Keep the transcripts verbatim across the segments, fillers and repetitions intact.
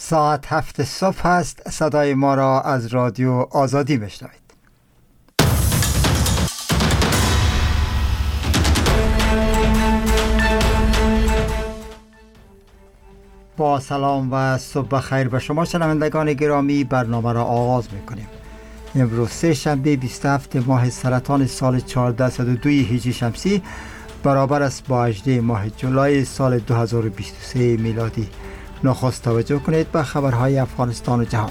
ساعت هفت صبح است. صدای ما را از رادیو آزادی میشنوید. با سلام و صبح خیر به شما شنوندگان گرامی، برنامه را آغاز میکنیم. امروز سه شنبه بیست و هفتم ماه سرطان سال چهارده صد و دو هجری شمسی برابر است با هجدهم ماه جولای سال دو هزار و بیست و سه میلادی. نخست توجه کنید به خبرهای افغانستان و جهان.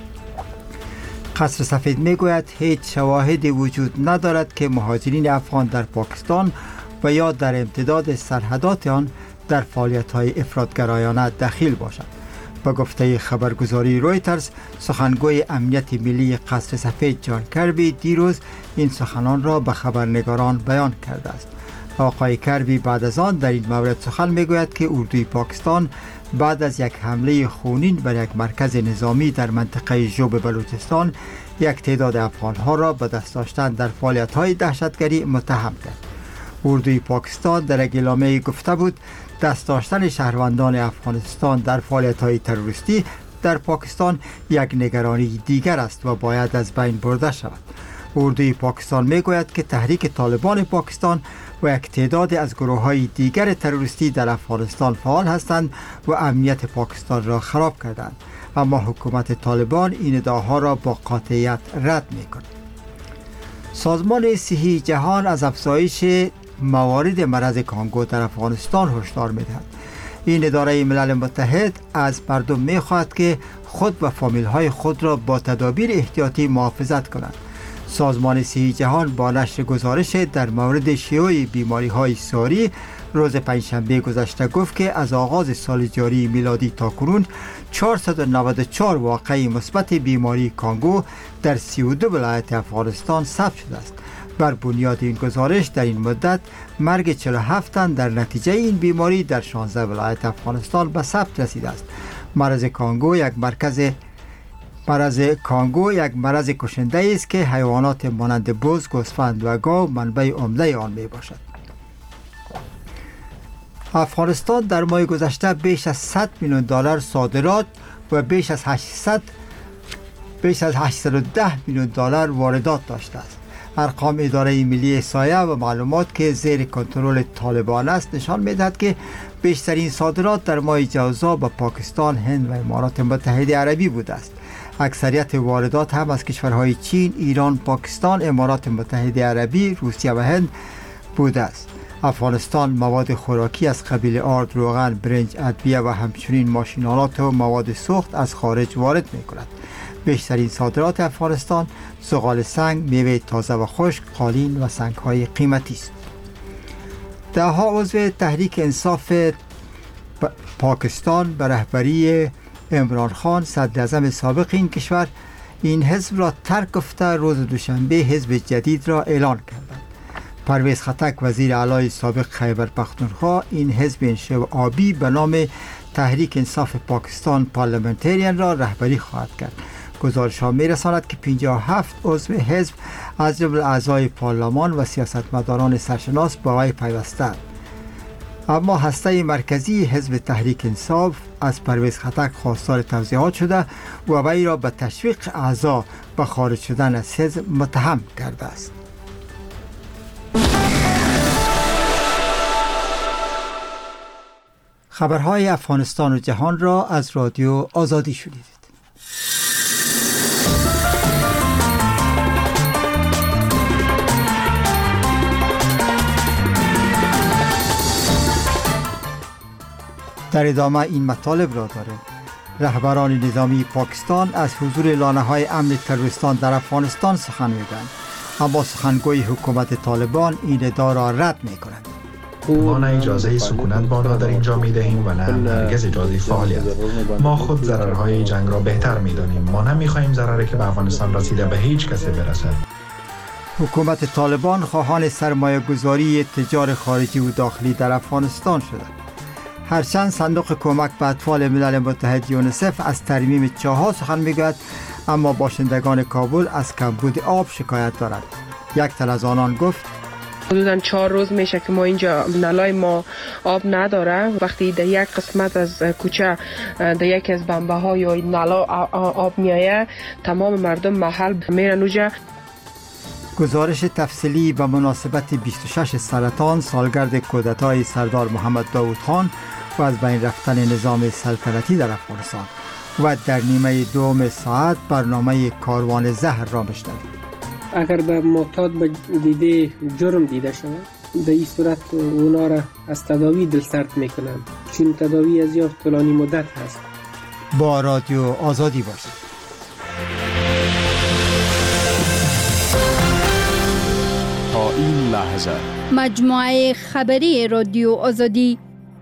قصر سفید میگوید هیچ شواهدی وجود ندارد که مهاجرین افغان در پاکستان و یا در امتداد سرحدات آن در فعالیت‌های افراط‌گرایانه دخیل باشد. با گفته خبرگزاری رویترز، سخنگوی امنیت ملی قصر سفید جان کربی دیروز این سخنان را به خبرنگاران بیان کرده است. آقای کربی بعد از آن در این مورد سخن میگوید که اردوی پاکستان بعد از یک حمله خونین بر یک مرکز نظامی در منطقه جوب بلوچستان یک تعداد افغان‌ها را به دست داشتن در فعالیت‌های دهشتگری متهم کرد. اردوی پاکستان در یک اعلامیه گفته بود دست داشتن شهروندان افغانستان در فعالیت‌های تروریستی در پاکستان یک نگرانی دیگر است و باید از بین برده شود. اردوی پاکستان میگوید که تحریک طالبان پاکستان و یک تعداد از گروه‌های دیگر تروریستی در افغانستان فعال هستند و امنیت پاکستان را خراب کردند، اما حکومت طالبان این ادعاها را با قاطعیت رد می‌کند. سازمان صحی جهان از افزایش موارد مرض کانگو در افغانستان هشدار می‌دهد. این اداره ملل متحد از مردم می‌خواهد که خود و فامیل‌های خود را با تدابیر احتیاطی محافظت کنند. سازمان صحی جهان با نشر گزارش در مورد شیوع بیماری‌های ساری روز پنجشنبه گذشته گفت که از آغاز سال جاری میلادی تا کنون چهارصد و نود و چهار واقعه مثبت بیماری کانگو در سی و دو ولایت افغانستان ثبت شده است. بر بنیاد این گزارش در این مدت مرگ چهل و هفت تن در نتیجه این بیماری در شانزده ولایت افغانستان به ثبت رسیده است. مرض کانگو یک مرکز مرض کانگو یک مرض کشنده است که حیوانات مانند بز، گوسفند و گاو منبع عمده آن می باشد. افغانستان در ماه گذشته بیش از صد میلیون دلار صادرات و بیش از هشتصد بیش از هشتصد و ده میلیون دلار واردات داشته است. ارقام اداره ملی احصایه و معلومات که زیر کنترل طالبان است نشان می‌دهد که بیشترین صادرات در ماه جوزا به پاکستان، هند و امارات متحده عربی بوده است. اکثریت واردات هم از کشورهای چین، ایران، پاکستان، امارات متحده عربی، روسیه و هند بوده است. افغانستان مواد خوراکی از قبیل آرد، روغن، برنج، ادویه و همچنین ماشین‌آلات و مواد سوخت از خارج وارد می‌کند. بیشترین صادرات افغانستان زغال سنگ، میوه تازه و خشک، قالین و سنگ‌های قیمتی است. ده‌ها عضو تحریک انصاف پاکستان به رهبری عمران خان صدر اعظم سابق این کشور این حزب را ترک گفته روز دوشنبه حزب جدید را اعلان کردند. پرویز خټک وزیر اعلی سابق خیبر پختونخوا این حزب انشعابی به نام تحریک انصاف پاکستان پارلمنتریان را رهبری خواهد کرد. گزارش ها می رساند که پنجاه و هفت عضو حزب از جمله اعضای پارلمان و سیاستمداران سرشناس با وی پیوستند. اما هسته مرکزی حزب تحریک انصاف از پرویز خټک خواستار توضیحات شده و وی را به تشویق اعضا به خارج شدن از حزب متهم کرده است. خبرهای افغانستان و جهان را از رادیو آزادی شنیدید. در ادامه این مطالب را داریم. رهبران نظامی پاکستان از حضور لانه‌های امن تروریستان در افغانستان سخن می‌گویند، اما سخنگوی حکومت طالبان این ادعا را رد می‌کند. ما نه اجازه سکونت به آنها در اینجا می‌دهیم و نه هرگز اجازه فعالیت. ما خود ضررهای جنگ را بهتر می‌دانیم. ما نمی‌خواهیم ضرری که به افغانستان رسیده به هیچ کسی برسد. حکومت طالبان خواهان سرمایه‌گذاری تجار خارجی و داخلی در افغانستان شده. هرچند صندوق کمک به اطفال ملل متحد یونیسف از ترمیم چاه‌ها سخن می‌گوید، اما باشندگان کابل از کمبود آب شکایت دارند. یک تن از آنان گفت حدوداً چهار روز میشه که ما اینجا نلای ما آب نداره. وقتی در یک قسمت از کوچه در یکی از بمبه ها یا نلا آب میایه، تمام مردم محل میرن اونجا. گزارش تفصیلی به مناسبت بیست و شش سرطان سالگرد کودتای سردار محمد داود خان و از بین رفتن نظام سلطنتی در افغانستان و در نیمه دوم ساعت برنامه کاروان زهر را بشنوید. اگر به معتاد به دیده جرم دیده شود، در این صورت اونا را از تداوی دلسرد میکنند، چون تداوی از یافت طولانی مدت هست. با رادیو آزادی باشید. تا این لحظه مجموعه خبری رادیو آزادی.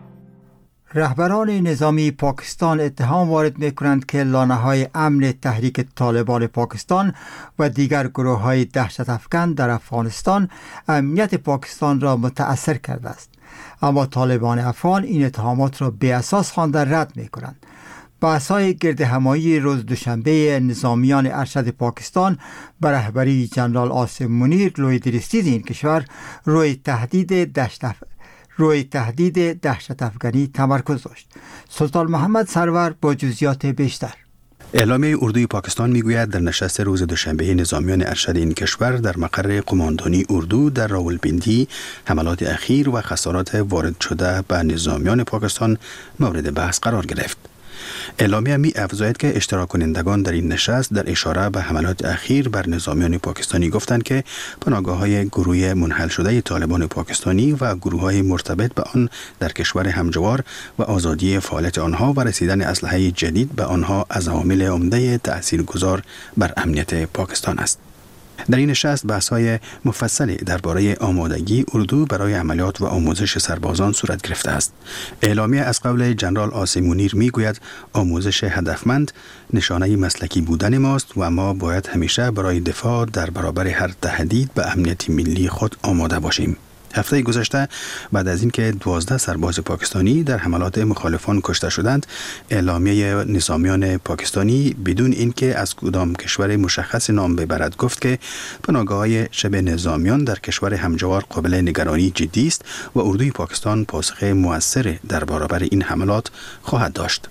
رهبران نظامی پاکستان اتهام وارد می‌کنند که لانه‌های امن تحریک طالبان پاکستان و دیگر گروه‌های دهشت افکن در افغانستان امنیت پاکستان را متأثر کرده است. اما طالبان افغان این اتهامات را بی اساس خوانده رد می‌کنند. بحث‌های گردهمایی روز دوشنبه نظامیان ارشد پاکستان به رهبری جنرال عاصم منیر لوی درستید این کشور روی تهدید دهشت روی تهدید دهشت افغانی تمرکز داشت. سلطان محمد سرور با جزئیات بیشتر. اعلامیه اردوی پاکستان میگوید در نشست روز دوشنبه نظامیان ارشد این کشور در مقر قماندانی اردو در راولپیندی حملات اخیر و خسارات وارد شده به نظامیان پاکستان مورد بحث قرار گرفت. اعلامیه می افزاید که اشتراک کنندگان در این نشست در اشاره به حملات اخیر بر نظامیان پاکستانی گفتند که پناهگاه‌های گروه منحل شده طالبان پاکستانی و گروه‌های مرتبط به آن در کشور همجوار و آزادی فعالیت آنها و رسیدن اسلحه جدید به آنها از عوامل عمده تأثیرگذار بر امنیت پاکستان است. در این نشست بحث‌های مفصلی درباره آمادگی اردو برای عملیات و آموزش سربازان صورت گرفته است. اعلامیه از قول جنرال عاصم منیر میگوید آموزش هدفمند نشانه مسلکی بودن ماست و ما باید همیشه برای دفاع در برابر هر تهدید به امنیت ملی خود آماده باشیم. هفته گذشته بعد از اینکه دوازده سرباز پاکستانی در حملات مخالفان کشته شدند، اعلامیه نظامیان پاکستانی بدون اینکه از کدام کشور مشخص نام ببرد گفت که پناهگاه‌های شبه نظامیان در کشور همجوار قابل نگرانی جدی است و اردوی پاکستان پاسخ مؤثر در برابر این حملات خواهد داشت.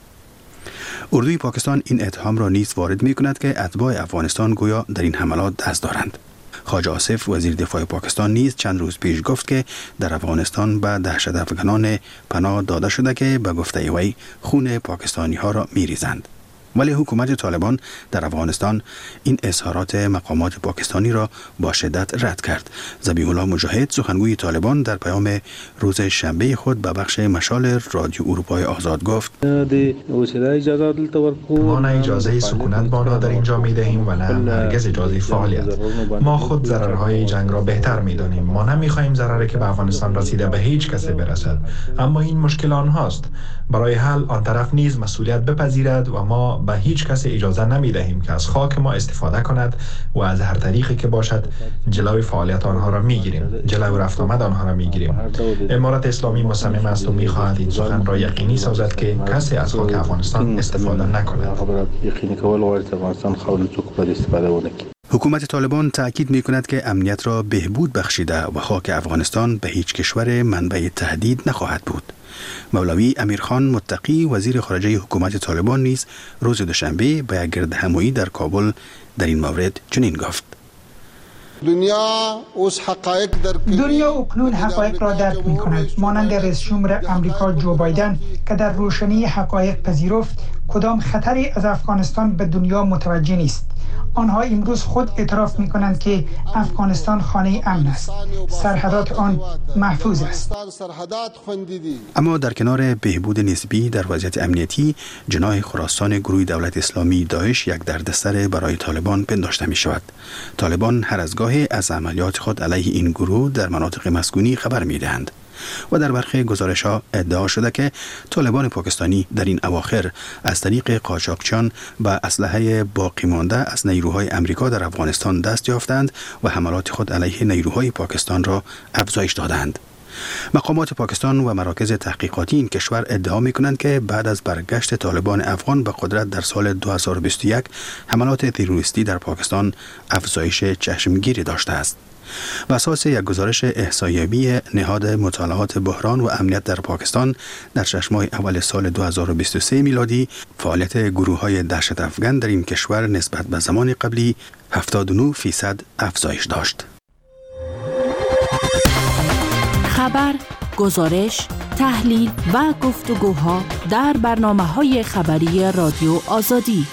اردوی پاکستان این اتهام را نیز وارد می‌کند که اتباع افغانستان گویا در این حملات دست دارند. خواجه آصف وزیر دفاع پاکستان نیز چند روز پیش گفت که در افغانستان به دهشت افغانان پناه داده شده که به گفته وی خون پاکستانی ها را میریزند. ولی حکومت طالبان در افغانستان این اظهارات مقامات پاکستانی را با شدت رد کرد. ذبیح الله مجاهد سخنگوی طالبان در پیام روز شنبه خود به بخش مشال رادیو اروپای آزاد گفت: ما نه اجازه سکونت با آنها در اینجا می دهیم و نه هرگز اجازه فعالیت. ما خود ضررهای جنگ را بهتر می دانیم. ما نمی خواهیم ضرری که به افغانستان رسیده به هیچ کسی برسد. اما این مشکل آنهاست. برای حل آن طرف نیز مسئولیت بپذیرد و ما به هیچ کس اجازه نمی دهیم که از خاک ما استفاده کند و از هر طریقی که باشد جلوی فعالیت آنها را می گیریم، جلوی رفت آمد آنها را می گیریم. امارت اسلامی مصمم است و می خواهد این سخن را یقینی سازد که کسی از خاک افغانستان استفاده نکند. حکومت طالبان تأکید می کند که امنیت را بهبود بخشیده و خاک افغانستان به هیچ کشور منبع تهدید نخواهد بود. مولوی امیرخان متقی وزیر خارجه حکومت طالبان نیز روز دوشنبه به یک گردهمایی در کابل در این مورد چنین گفت: دنیا اوس حقایق در دنیا اکنون حقایق را درک می کند، مانند رئیس جمهور امریکا جو بایدن که در روشنی حقایق پذیرفت کدام خطری از افغانستان به دنیا متوجه نیست. آنها امروز خود اعتراف می کنند که افغانستان خانه امن است، سرحدات آن محفوظ است. اما در کنار بهبود نسبی در وضعیت امنیتی، جناح خراسان گروه دولت اسلامی داعش یک دردسر برای طالبان پنداشته می شود. طالبان هر از گاهی از عملیات خود علیه این گروه در مناطق مسکونی خبر می دهند و در برخی گزارش‌ها ادعا شده که طالبان پاکستانی در این اواخر از طریق قاچاقچیان به اسلحه باقی مانده از نیروهای امریکا در افغانستان دست یافتند و حملات خود علیه نیروهای پاکستان را افزایش دادند. مقامات پاکستان و مراکز تحقیقاتی این کشور ادعا می‌کنند که بعد از برگشت طالبان افغان به قدرت در سال دو هزار و بیست و یک حملات تروریستی در پاکستان افزایش چشمگیری داشته است. بر اساس یک گزارش احصاییابی نهاد مطالعات بحران و امنیت در پاکستان در شش ماه اول سال دو هزار و بیست و سه میلادی فعالیت گروه‌های دهشت افکن در این کشور نسبت به زمان قبلی هفتاد و نه فیصد افزایش داشت. خبر، گزارش، تحلیل و گفتگوها در برنامه‌های خبری رادیو آزادی.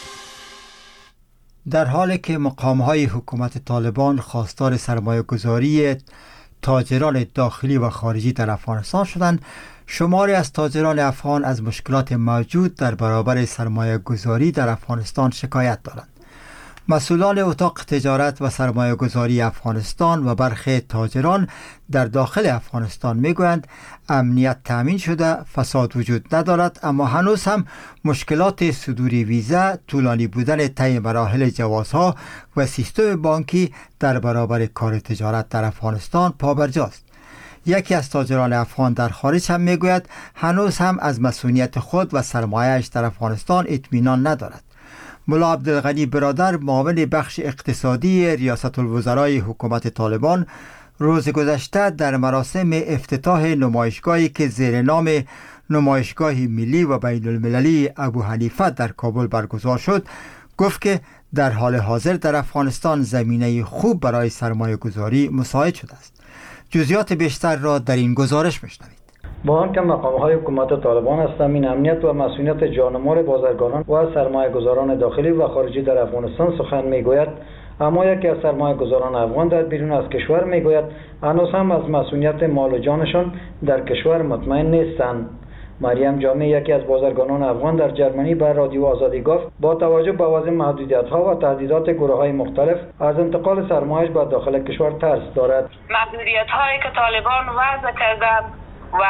در حالی که مقام‌های حکومت طالبان خواستار سرمایه‌گذاری تاجران داخلی و خارجی در افغانستان شدند، شماری از تاجران افغان از مشکلات موجود در برابر سرمایه‌گذاری در افغانستان شکایت دارند. مسئولان اتاق تجارت و سرمایه‌گذاری افغانستان و برخی تاجران در داخل افغانستان میگویند امنیت تامین شده، فساد وجود ندارد، اما هنوز هم مشکلات صدور ویزا، طولانی بودن طی مراحل جوازها و سیستم بانکی در برابر کار تجارت در افغانستان پابرجاست. یکی از تاجران افغان در خارج هم میگوید هنوز هم از مسئولیت خود و سرمایه‌اش در افغانستان اطمینان ندارد. ملا عبدالغنی برادر، معاون بخش اقتصادی ریاست الوزرای حکومت طالبان، روز گذشته در مراسم افتتاح نمایشگاهی که زیر نام نمایشگاه ملی و بین المللی ابو حنیفه در کابل برگزار شد، گفت که در حال حاضر در افغانستان زمینه خوب برای سرمایه گذاری مساعد شده است. جزئیات بیشتر را در این گزارش میشنوید. با آنکه مقام‌های حکومت طالبان از تامین امنیت و مسئولیت جانمار بازرگانان و سرمایه‌گذاران داخلی و خارجی در افغانستان سخن می‌گوید، اما یکی از سرمایه‌گذاران افغان در بیرون از کشور می‌گوید هنوز هم از مسئولیت مال و جانشان در کشور مطمئن نیستند. مریم جامع، یکی از بازرگانان افغان در جرمنی، بر رادیو آزادی گفت با توجه به وضع محدودیت‌ها و تهدیدات گروه‌های مختلف از انتقال سرمایه‌اش به داخل کشور ترس دارد. محدودیت‌هایی که طالبان وضع کردند و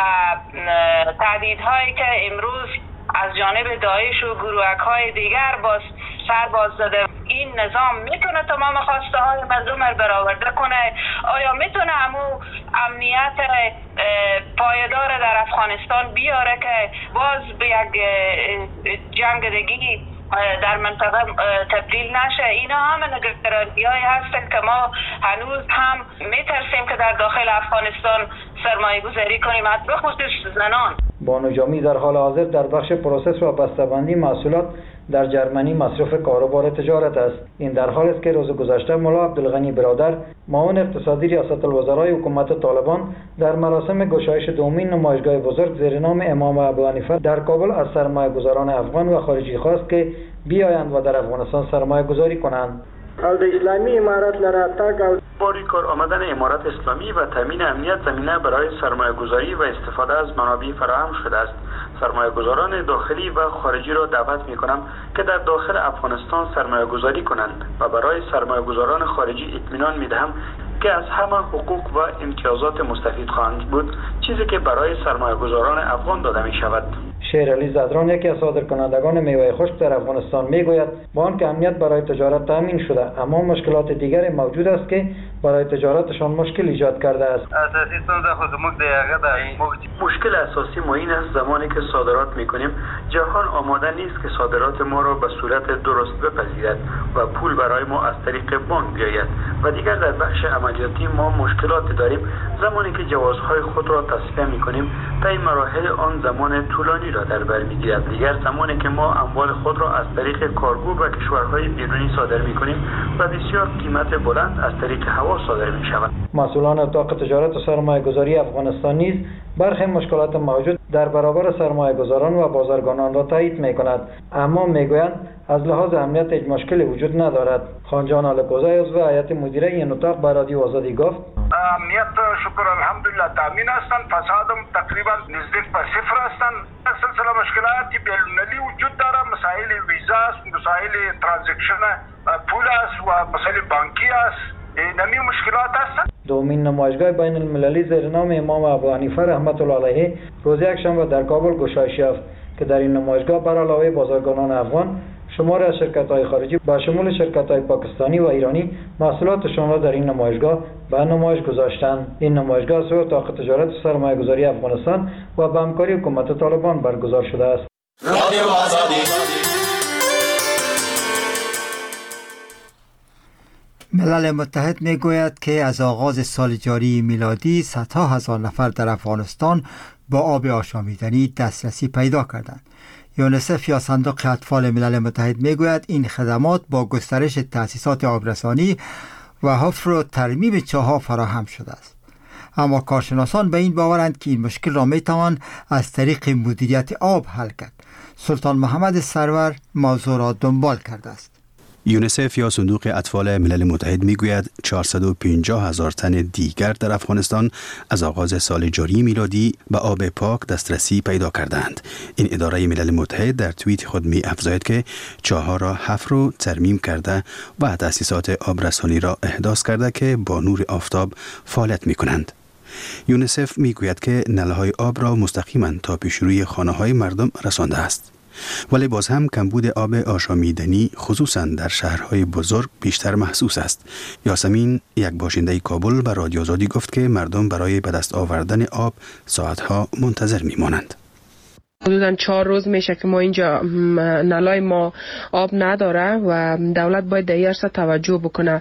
تهدیدهایی که امروز از جانب داعش و گروهک‌های دیگر باز سر باز زده، این نظام میتونه تمام خواسته های مردم رو برآورده کنه؟ آیا میتونه همو امنیت پایدار در افغانستان بیاره که باز به یک جنگ دیگه در منطقه تبدیل نشه؟ اینا همه نگرانی‌هایی هست که ما هنوز هم میترسیم که در داخل افغانستان سرمایه گذاری کنیم، به خصوص زنان. بانو جامی در حال حاضر در بخش پروسس و بسته‌بندی محصولات در جرمنی مصرف کاروبار تجارت است. این در حال است که روز گذشته ملا عبدالغنی برادر، معاون اقتصادی ریاست الوزرای حکومت طالبان، در مراسم گشایش دومین نمایشگاه بزرگ زیر نام امام ابو حنیفه در کابل از سرمایه‌گذاران افغان و خارجی خواست که بیایند و در افغانستان سرمایه گذاری کنند. از اسلامی امارات لرا تاک او باری کار آمدن امارات اسلامی و تامین امنیت زمینه برای سرمایه گذاری و استفاده از منابع فراهم شده است. سرمایه گذاران داخلی و خارجی را دعوت می کنم که در داخل افغانستان سرمایه گذاری کنند و برای سرمایه گذاران خارجی اطمینان می دهم که از همه حقوق و امتیازات مستفید خواهند بود، چیزی که برای سرمایه گذاران افغان داده می شود. شیرعلی زدران، یکی از صادرکنندگان میوه خشک در افغانستان، میگوید با آنکه امنیت برای تجارت تامین شده، اما مشکلات دیگری موجود است که برای تجارتشان مشکل ایجاد کرده است. اساسی ستونزه خود موږ د هغه د مشکل اساسی ما این است زمانی که صادرات میکنیم جهان آماده نیست که صادرات ما را به صورت درست بپذیرد و پول برای ما از طریق بانک بیاید و دیگر در بخش عملیاتی ما مشکلات داریم. زمانی که جوازهای خود را تصفیه میکنیم طی مراحل آن زمان طولانی را در بر میگیرد. دیگر زمانی که ما اموال خود را از طریق کارگو به کشورهای بیرونی صادر میکنیم و بسیار قیمت بلند از طریق هوا صادر می شود. مسئولان اتاق تجارت و سرمایه گذاری افغانستان نیز برخی مشکلات موجود در برابر سرمایه گذاران و بازرگانان را تایید می کند، اما می گویند از لحاظ امنیت هیچ مشکلی وجود ندارد. خانجان آلکوزی عضو هیئت مدیره این اتاق به رادیو آزادی گفت امنیت شکر الحمدلله تامین هستند، فسادم تقریبا نزدیک به صفر هستند. سلسله مشکلاتی بین‌المللی وجود دارد، مسائل ویزا است، مسائل ترانزکشن پول است و مسائل بانکی است. نمی مشکلات هستند. دومین نمایشگاه بین المللی زیر نام امام ابو حنیفه رحمت الله علیه روز یکشنبه در کابل گشایش یافت که در این نمایشگاه بر علاوه بازرگانان افغان، شماری از شرکت‌های خارجی با شمول شرکت‌های پاکستانی و ایرانی محصولاتشان را در این نمایشگاه به نمایش گذاشتند. این نمایشگاه سوی اتاق تجارت و سرمایه‌گذاری افغانستان و به همکاری حکومت طالبان برگزار شده است. رادیو آزادی. ملل متحد می گوید که از آغاز سال جاری میلادی صدها هزار نفر در افغانستان با آب آشامیدنی دسترسی پیدا کردند. یونیسف یا صندوق اطفال ملل متحد می گوید این خدمات با گسترش تأسیسات آبرسانی و حفر و ترمیم چاه‌ها فراهم شده است. اما کارشناسان به این باورند که این مشکل را می توان از طریق مدیریت آب حل کرد. سلطان محمد سرور موضوع را دنبال کرده است. یونیسف یا صندوق اطفال ملل متحد میگوید چهارصد و پنجاه هزار تن دیگر در افغانستان از آغاز سال جاری میلادی به آب پاک دسترسی پیدا کردند. این اداره ملل متحد در توییت خود می افزاید که چاه‌ها را حفر و ترمیم کرده و تأسیسات آبرسانی را احداث کرده که با نور آفتاب فعالیت می کنند. یونیسف میگوید که نلهای آب را مستقیما تا پیش روی خانه‌های مردم رسانده است. ولی باز هم کمبود آب آشامیدنی خصوصا در شهرهای بزرگ بیشتر محسوس است. یاسمین، یک باشنده کابل، به رادیو آزادی گفت که مردم برای به دست آوردن آب ساعتها منتظر میمانند. حدوداً چهار روز میشه که ما اینجا نلای ما آب نداره و دولت باید در این توجه بکنه.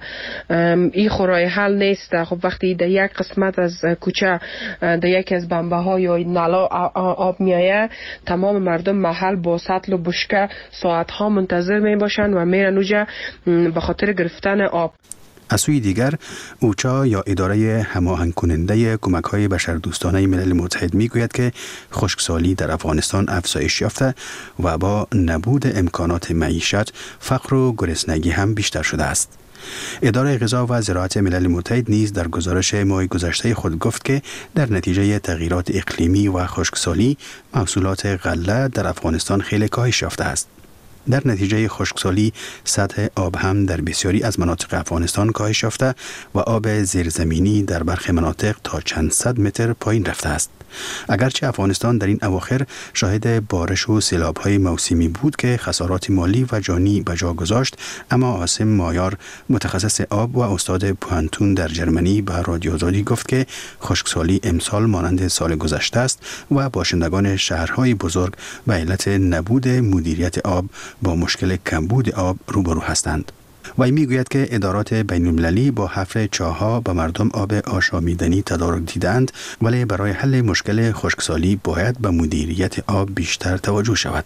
این خورای حل نیست. خب وقتی در یک قسمت از کوچه در یکی از بمبه ها یا نلا آب میایه، تمام مردم محل با سطل و بشکه ساعت ها منتظر می باشن و میرن اونجا به خاطر گرفتن آب. از سوی دیگر، اوچا یا اداره هماهنگ کننده کمک‌های بشردوستانه ملل متحد میگوید که خشکسالی در افغانستان افزایش یافته و با نبود امکانات معیشت، فقر و گرسنگی هم بیشتر شده است. اداره غذا و زراعت ملل متحد نیز در گزارش ماه گذشته خود گفت که در نتیجه تغییرات اقلیمی و خشکسالی، محصولات غله در افغانستان خیلی کاهش یافته است. در نتیجه خشکسالی سطح آب هم در بسیاری از مناطق افغانستان کاهش یافته و آب زیرزمینی در برخی مناطق تا چند صد متر پایین رفته است. اگرچه افغانستان در این اواخر شاهد بارش و سیلاب‌های موسمی بود که خسارات مالی و جانی به جا گذاشت، اما عاصم مایار، متخصص آب و استاد پوهنتون در جرمنی، به رادیو آزادی گفت که خشکسالی امسال مانند سال گذشته است و باشندگان شهرهای بزرگ به علت نبود مدیریت آب با مشکل کمبود آب روبرو هستند. وی میگوید که ادارات بین المللی با حفر چاه‌ها به مردم آب آشامیدنی تدارک دیدند، ولی برای حل مشکل خشکسالی باید به مدیریت آب بیشتر توجه شود.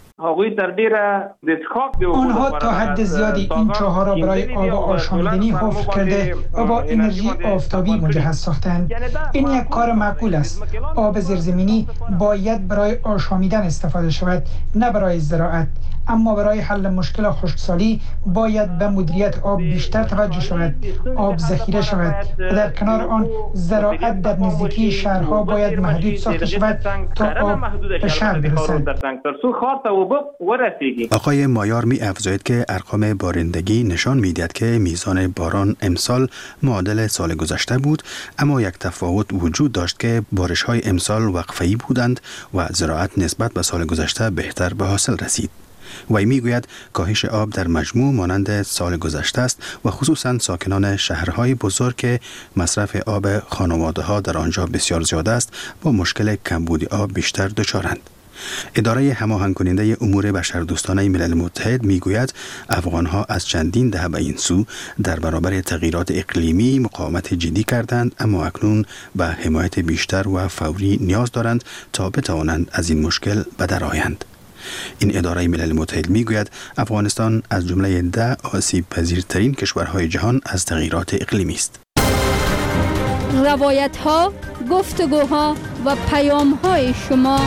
آنها تا حد زیادی این چاه‌ها را برای آب آشامیدنی حفر کرده و با انرژی آفتابی مجهز ساختند. این یک کار معقول است. آب زیرزمینی باید برای آشامیدن استفاده شود، نه برای زراعت. اما برای حل مشکل خشکسالی باید به مدیریت آب بیشتر توجه شود، آب ذخیره شود و در کنار آن زراعت در نزدیکی شهرها باید محدود ساخته شود تا آب به شهر برسد. آقای مایار می افزاید که ارقام بارندگی نشان می‌دهد که میزان باران امسال معادل سال گذشته بود، اما یک تفاوت وجود داشت که بارش‌های امسال وقفه‌ای بودند و زراعت نسبت به سال گذشته بهتر به حاصل رسید. وی میگوید کاهش آب در مجموع مانند سال گذشته است و خصوصا ساکنان شهرهای بزرگ که مصرف آب خانواده‌ها در آنجا بسیار زیاد است با مشکل کمبود آب بیشتر دچارند. اداره هماهنگ کننده امور بشردوستانه ملل متحد میگوید افغانها از چندین دهه به این سو در برابر تغییرات اقلیمی مقاومت جدی کردند، اما اکنون به حمایت بیشتر و فوری نیاز دارند تا بتوانند از این مشکل به در آیند. این اداره ملل متحد میگوید افغانستان از جمله ده آسیب پذیرترین کشورهای جهان از تغییرات اقلیمی است. روایت ها، گفتگوها و پیام های شما.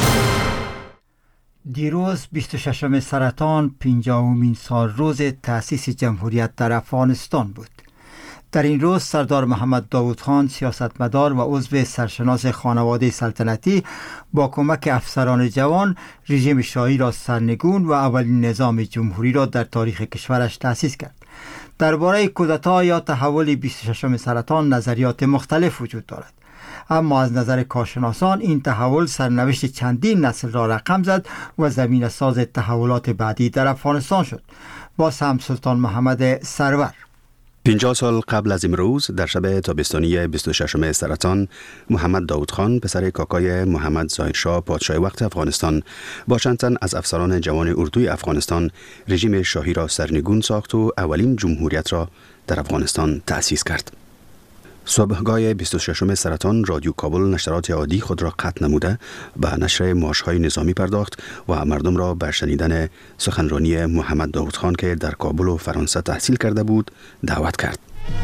دیروز بیست و ششم سرطان، پنجاهمین سال روز تأسیس جمهوریت در افغانستان بود. در این روز سردار محمد داود خان، سیاستمدار و عضو سرشناس خانواده سلطنتی، با کمک افسران جوان رژیم شاهی را سرنگون و اولین نظام جمهوری را در تاریخ کشورش تأسیس کرد. درباره کودتا یا تحول بیست و ششم سرطان نظریات مختلف وجود دارد، اما از نظر کارشناسان این تحول سرنوشت چندین نسل را رقم زد و زمینه ساز تحولات بعدی در افغانستان شد. باز هم سلطان محمد سرور. پنجاه سال قبل از امروز در شب تابستانی بیست و ششم سرطان، محمد داود خان پسر کاکای محمد ظاهر شاه پادشاه وقت افغانستان با چند تن از افسران جوان اردوی افغانستان رژیم شاهی را سرنگون ساخت و اولین جمهوریت را در افغانستان تأسیس کرد. صبحگاه بیست و ششم سرطان رادیو کابل نشرات عادی خود را قطع نموده به نشر مارش‌های نظامی پرداخت و مردم را به شنیدن سخنرانی محمد داود خان که در کابل و فرانسه تحصیل کرده بود دعوت کرد.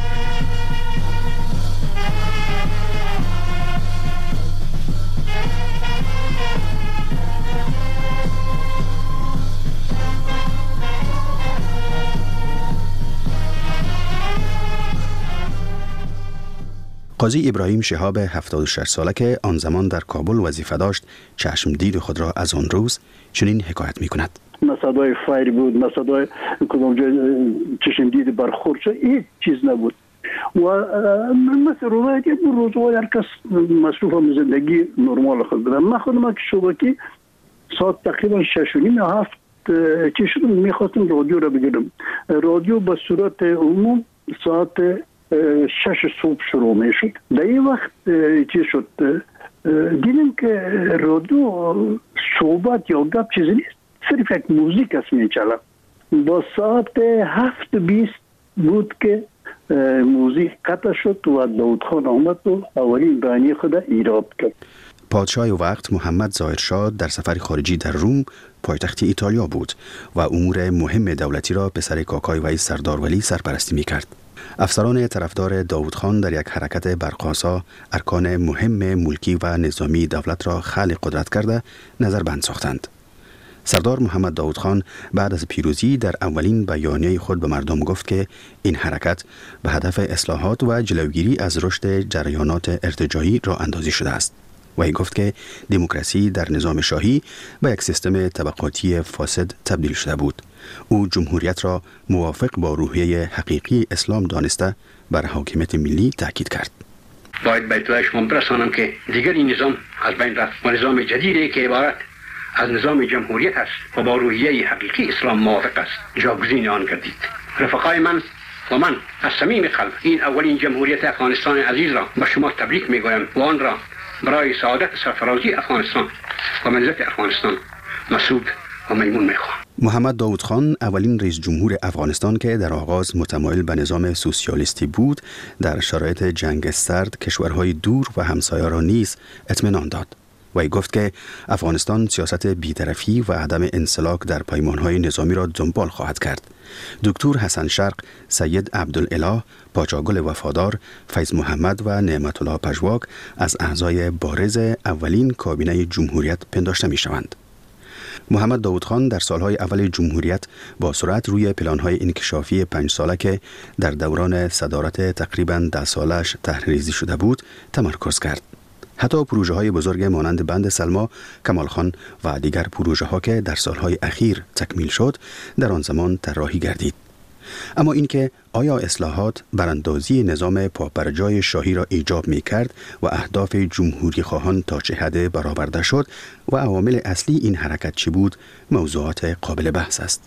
قاضی ابراهیم شهاب هفتاد و شش ساله که آن زمان در کابل وظیفه داشت چشم دید خود را از آن روز چنین حکایت می کند. صدای فایر بود، صدای کدام جای چشم دید برخورد شد، هیچ چیز نبود. و مثل روایتی بود روزهای هر کس مصروف هم زندگی نرمال خود بدم. من خودم که شبکی ساعت تقریبا شش و نیم یا هفت چی شدم میخواستم رادیو را بگیرم. رادیو به صورت عموم ساعت شش صبح شروع می شد. در این وقت چی شد دیدیم که رادیو صحبت یا گپ چیزی نیست، صرف یک موزیک است می چلا. با ساعت هفت بیست بود که موزیک قطع شد و داود خان آمد و اولین بیانیه خود ایراد کرد. پادشاه وقت محمد ظاهر شاه در سفر خارجی در روم پایتخت ایتالیا بود و امور مهم دولتی را پسر کاکای وی سردار ولی سرپرستی می کرد. افسران طرفدار داود خان در یک حرکت برق‌آسا ارکان مهم ملکی و نظامی دولت را خلع قدرت کرده نظربند ساختند. سردار محمد داود خان بعد از پیروزی در اولین بیانیه خود به مردم گفت که این حرکت به هدف اصلاحات و جلوگیری از رشد جریانات ارتجاعی راه اندازی شده است. و گفت که دموکراسی در نظام شاهی به یک سیستم طبقاتی فاسد تبدیل شده بود. او جمهوریت را موافق با روحیه حقیقی اسلام دانسته بر حاکمیت ملی تاکید کرد. باید به اطلاع شما برسانم که دیگر این نظام از بین رفت و نظام جدیدی که عبارت از نظام جمهوریت است و با روحیه حقیقی اسلام موافق است جاگزین آن گردید. رفقای من و من از صمیم قلب این اولین جمهوریت افغانستان عزیز را به شما تبریک میگویم و آن را برای سعادت سرفرازی افغانستان و منزلت افغانستان مسعود و میمون میخوام. محمد داود خان اولین رئیس جمهور افغانستان که در آغاز متمایل به نظام سوسیالیستی بود، در شرایط جنگ سرد کشورهای دور و همسایه را نیز اطمینان داد. و گفت که افغانستان سیاست بی‌طرفی و عدم انسلاک در پیمانهای نظامی را دنبال خواهد کرد. دکتر حسن شرق، سید عبدالاله، پاچاگل وفادار، فیض محمد و نعمت الله پژواک از اعضای بارز اولین کابینه جمهوریت پنداشته می شوند. محمد داود خان در سالهای اول جمهوریت با سرعت روی پلانهای انکشافی پنج ساله که در دوران صدارت تقریباً ده سالش طرح‌ریزی شده بود تمرکز کرد. حتی پروژه های بزرگ مانند بند سلما، کمال خان و دیگر پروژه ها که در سالهای اخیر تکمیل شد در آن زمان طراحی گردید. اما اینکه آیا اصلاحات براندازی نظام پابرجای شاهی را ایجاب می کرد و اهداف جمهوری خواهان تا چه حد برآورده شد و عوامل اصلی این حرکت چی بود، موضوعات قابل بحث است.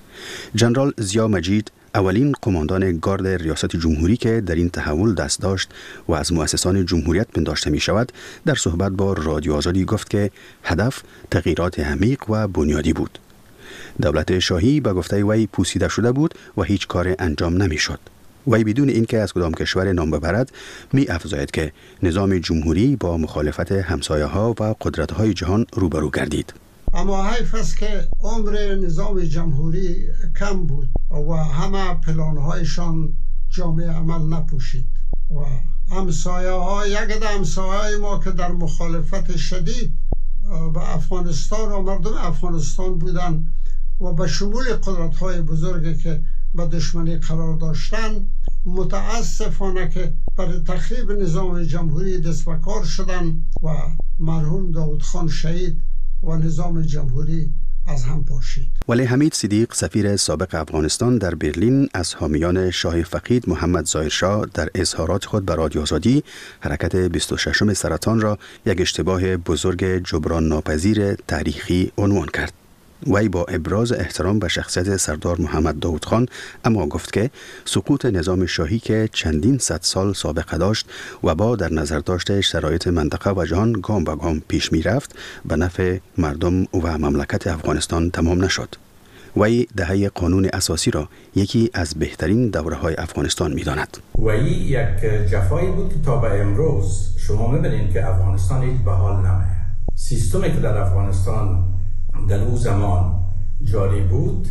جنرال ضیا مجید، اولین قماندان گارد ریاست جمهوری که در این تحول دست داشت و از مؤسسان جمهوریت پنداشته می شود، در صحبت با رادیو آزادی گفت که هدف تغییرات عمیق و بنیادی بود. دولت شاهی به گفته وی پوسیده شده بود و هیچ کار انجام نمی شد. وی بدون اینکه از کدام کشور نام ببرد می افزاید که نظام جمهوری با مخالفت همسایه ها و قدرت های جهان روبرو گردید. اما حیف است که عمر نظام جمهوری کم بود و همه پلانهایشان جامعه عمل نپوشید و همسایه ها یک همسایه ما که در مخالفت شدید به افغانستان و مردم افغانستان بودن و به شمول قدرت های بزرگی که به دشمنی قرار داشتن، متاسفانه که برای تخریب نظام جمهوری دست به کار شدن و مرحوم داود خان شهید و نظام جمهوری از هم پاشید. ولی حمید صدیق، سفیر سابق افغانستان در برلین، از حامیان شاه فقید محمد ظاهر شاه در اظهارات خود به رادیو آزادی حرکت بیست و ششم سرطان را یک اشتباه بزرگ جبران ناپذیر تاریخی عنوان کرد. وی با ابراز احترام به شخصیت سردار محمد داود خان اما گفت که سقوط نظام شاهی که چندین صد سال سابقه داشت و با در نظر داشته شرایط منطقه و جهان گام به گام پیش می رفت به نفع مردم و مملکت افغانستان تمام نشد. وی دهه قانون اساسی را یکی از بهترین دوره‌های افغانستان می‌داند. وی یک جفایی بود که تا به امروز شما می‌بینید که افغانستان هیچ به حال نمیه. سیستمی که در افغانستان در اون زمان جاری بود،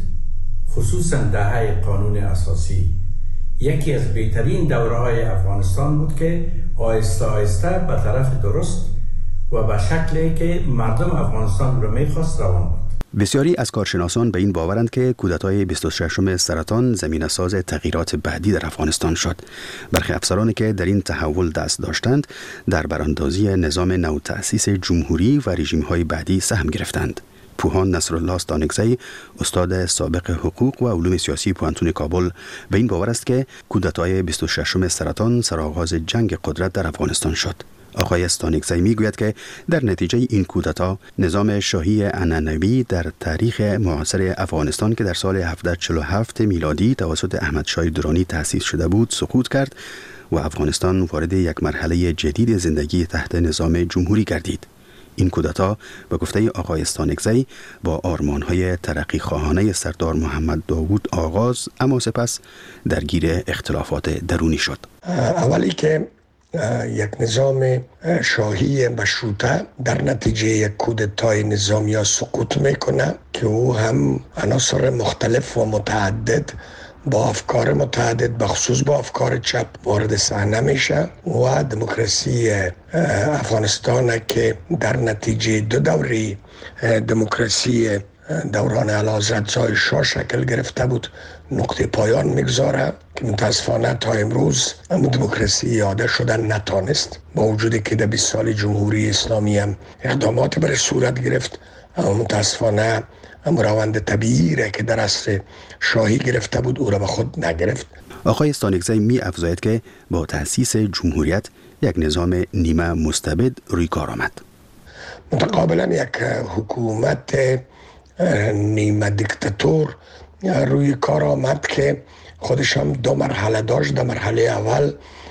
خصوصا دهه قانون اساسی، یکی از بهترین دوره‌های افغانستان بود که آهسته آهسته به طرف درست و به شکلی که مردم افغانستان رو می‌خواست روان بود. بسیاری از کارشناسان به این باورند که کودتای بیست و ششم سرطان زمینه ساز تغییرات بعدی در افغانستان شد. برخی افسرانی که در این تحول دست داشتند در براندازی نظام نو تأسیس جمهوری و رژیم‌های بعدی سهم گرفتند. پوهان نصرالله استانکزی، استاد سابق حقوق و علوم سیاسی پوهنتون کابل، به این باور است که کودتای بیست و ششم سرطان سرآغاز جنگ قدرت در افغانستان شد. آقای استانکزی میگوید که در نتیجه این کودتا نظام شاهی عنعنوی در تاریخ معاصر افغانستان که در سال هفتصد و چهل و هفت میلادی توسط احمد شاه درانی تأسیس شده بود سقوط کرد و افغانستان وارد یک مرحله جدید زندگی تحت نظام جمهوری گردید. این کودتا به گفته آقای استانکزی با آرمان‌های ترقی خواهانه سردار محمد داوود آغاز اما سپس درگیر اختلافات درونی شد. اولی که یک نظام شاهی مشروطه در نتیجه یک کودتای نظامی سقوط میکنه که او هم عناصر مختلف و متعدد با افکار متعدد بخصوص با افکار چپ وارد صحنه میشه و دموکراسی افغانستان که در نتیجه دو دوره دموکراسی دوران اعلیحضرت ضیاء شاه شکل گرفته بود نقطه پایان میگذاره که متاسفانه تا امروز اما دموکراسی یاده شدن نتانست، با وجودی که در بیست سال جمهوری اسلامی هم اقدامات برای صورت گرفت اما متاسفانه اما روند طبیعی را که در عصر شاهی گرفته بود او را به خود نگرفت. آقای استانکزی می افزاید که با تأسیس جمهوریت یک نظام نیمه مستبد روی کار آمد. متقابلا یک حکومت نیمه دیکتاتور روی کار آمد که خودش هم دو مرحله داشت. در مرحله اول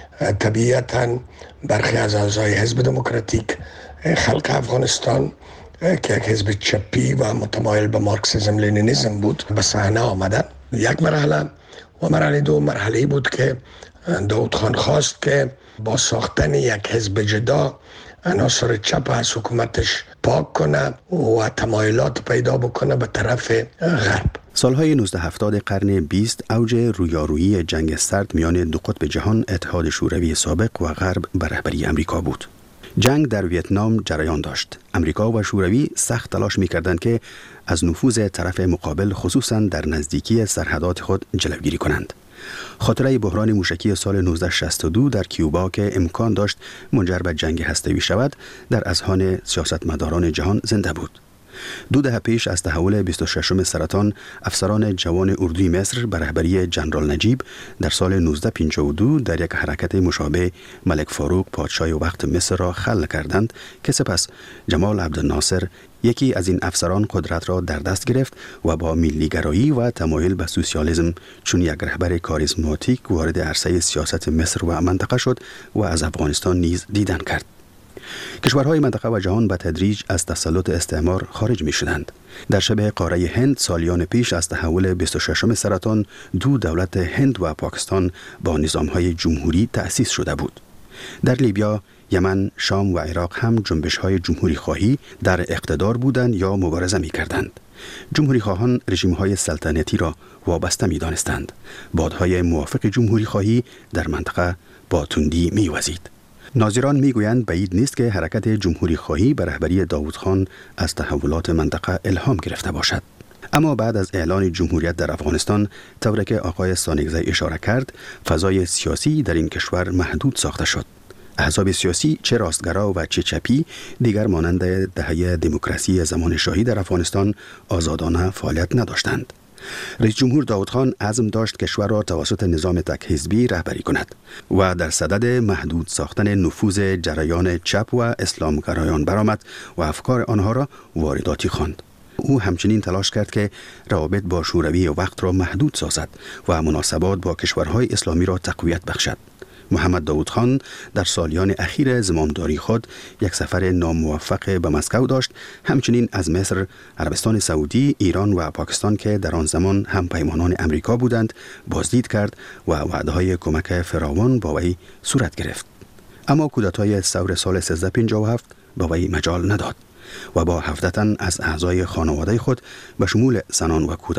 طبیعتاً برخی از اعضای حزب دموکراتیک خلق افغانستان که یک حزب چپی و متمایل به مارکسیسم لنینیسم بود به صحنه آمدن. یک مرحله و مرحله دو مرحله بود که داود خان خواست که با ساختن یک حزب جدا عناصر چپ از حکومتش پاک کنه و تمایلات پیدا بکنه به طرف غرب. سالهای نوزده هفتاد قرن بیست اوج رویارویی جنگ سرد میان دو قطب جهان اتحاد شوروی سابق و غرب به رهبری امریکا بود. جنگ در ویتنام جریان داشت. امریکا و شوروی سخت تلاش می‌کردند که از نفوذ طرف مقابل خصوصاً در نزدیکی سرحدات خود جلوگیری کنند. خاطره بحران موشکی سال نوزده شصت و دو در کیوبا که امکان داشت منجر به جنگ هسته‌ای شود در اذهان سیاستمداران جهان زنده بود. دو دهه پیش از تحول بیست و ششم سرطان افسران جوان اردوی مصر به رهبری جنرال نجیب در سال نوزده پنجاه و دو در یک حرکت مشابه ملک فاروق پادشاه وقت مصر را خلع کردند که سپس جمال عبدالناصر یکی از این افسران قدرت را در دست گرفت و با ملیگرایی و تمایل به سوسیالیسم چون یک رهبر کاریزماتیک وارد عرصه سیاست مصر و منطقه شد و از افغانستان نیز دیدن کرد. کشورهای منطقه و جهان به تدریج از تسلط استعمار خارج می شدند. در شبه قاره هند سالیان پیش از تحول بیست و ششم سرطان دو دولت هند و پاکستان با نظامهای جمهوری تأسیس شده بود. در لیبیا، یمن، شام و عراق هم جنبش‌های جمهوری خواهی در اقتدار بودند یا مبارزه می کردند. جمهوری خواهان رژیم‌های سلطنتی را وابسته می دانستند. بادهای موافق جمهوری خواهی در منطقه با تندی می وزید. ناظران میگویند بعید نیست که حرکت جمهوری خواهی به رهبری داود خان از تحولات منطقه الهام گرفته باشد. اما بعد از اعلان جمهوریت در افغانستان، طوری که آقای استانکزی اشاره کرد، فضای سیاسی در این کشور محدود ساخته شد. احزاب سیاسی چه راستگرا و چه چپی دیگر مانند دهه دموکراسی زمان شاهی در افغانستان آزادانه فعالیت نداشتند. رئیس جمهور داود خان عزم داشت کشور را توسط نظام تک حزبی رهبری کند و در صدد محدود ساختن نفوذ جریان چپ و اسلامگرایان برآمد و افکار آنها را وارداتی خواند. او همچنین تلاش کرد که روابط با شوروی وقت را محدود سازد و مناسبات با کشورهای اسلامی را تقویت بخشد. محمد داود خان در سالیان اخیر زمامداری خود یک سفر ناموفق به مسکو داشت. همچنین از مصر، عربستان سعودی، ایران و پاکستان که در آن زمان هم پیمانان امریکا بودند بازدید کرد و وعده‌های کمک فراوان با وی صورت گرفت. اما کودتای ثور سال سیزده پنجاه و هفت با وی مجال نداد و با هفده تن از اعضای خانواده خود به شمول زنان و کودکان